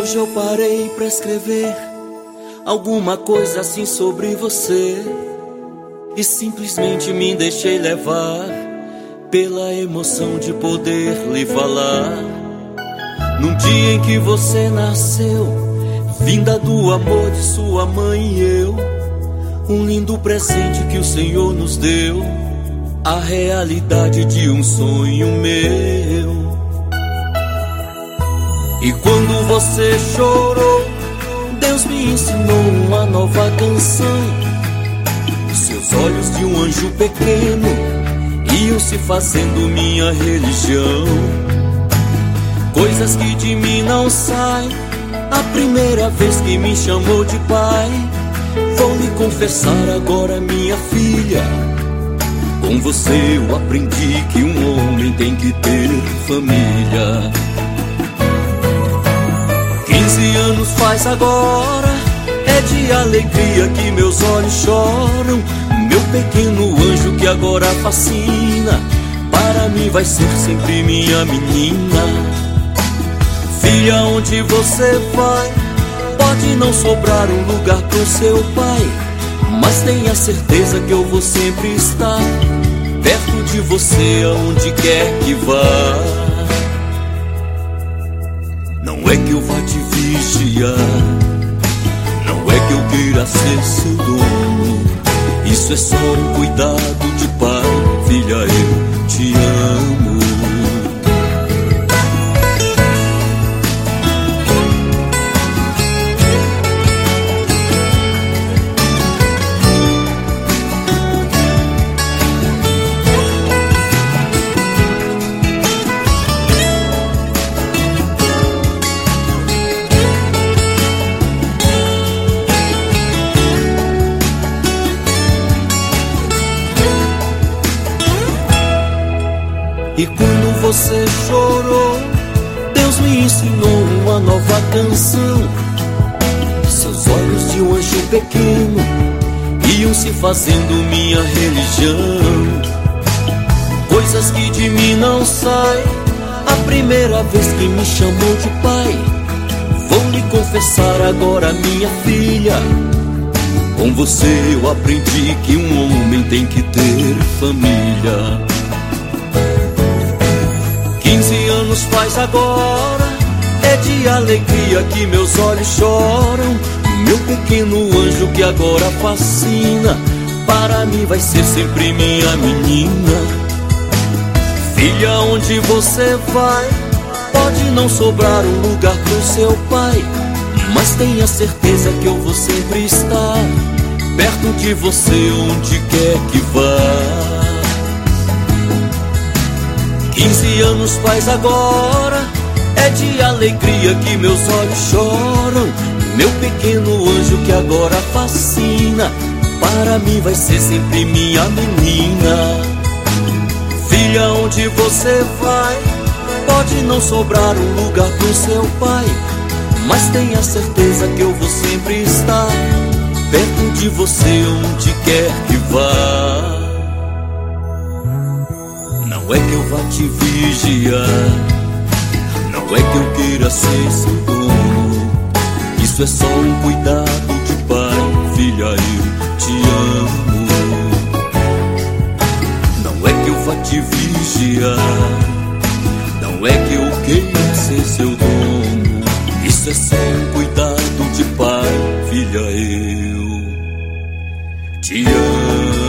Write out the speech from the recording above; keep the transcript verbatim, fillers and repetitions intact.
Hoje eu parei pra escrever alguma coisa assim sobre você e simplesmente me deixei levar pela emoção de poder lhe falar. Num dia em que você nasceu, vinda do amor de sua mãe e eu, um lindo presente que o Senhor nos deu, a realidade de um sonho meu. E quando você chorou, Deus me ensinou uma nova canção. Seus olhos de um anjo pequeno iam se fazendo minha religião. Coisas que de mim não saem, a primeira vez que me chamou de pai. Vou lhe confessar agora, minha filha, com você eu aprendi que um homem tem que ter família. Quinze anos faz agora, é de alegria que meus olhos choram. Meu pequeno anjo que agora fascina, para mim vai ser sempre minha menina. Filha, onde você vai, pode não sobrar um lugar pro seu pai, mas tenha certeza que eu vou sempre estar perto de você aonde quer que vá. Não é que eu vá te vigiar, não é que eu queira ser seu dono. Isso é só um cuidado de pai. Filha, eu te amo. E quando você chorou, Deus me ensinou uma nova canção. Seus olhos de um anjo pequeno iam se fazendo minha religião. Coisas que de mim não saem, a primeira vez que me chamou de pai. Vou lhe confessar agora, minha filha, com você eu aprendi que um homem tem que ter família. Quinze anos faz agora, é de alegria que meus olhos choram. Meu pequeno anjo que agora fascina, para mim vai ser sempre minha menina. Filha, onde você vai, pode não sobrar um lugar pro seu pai, mas tenha certeza que eu vou sempre estar perto de você onde quer que vá. Quinze anos faz agora, é de alegria que meus olhos choram. Meu pequeno anjo que agora fascina, para mim vai ser sempre minha menina. Filha, onde você vai, pode não sobrar um lugar pro seu pai, mas tenha certeza que eu vou sempre estar perto de você onde quer que vá. Não é que eu vá te vigiar, não é que eu queira ser seu dono. Isso é só um cuidado de pai. Filha, eu te amo. Não é que eu vá te vigiar, não é que eu queira ser seu dono. Isso é só um cuidado de pai. Filha, eu te amo.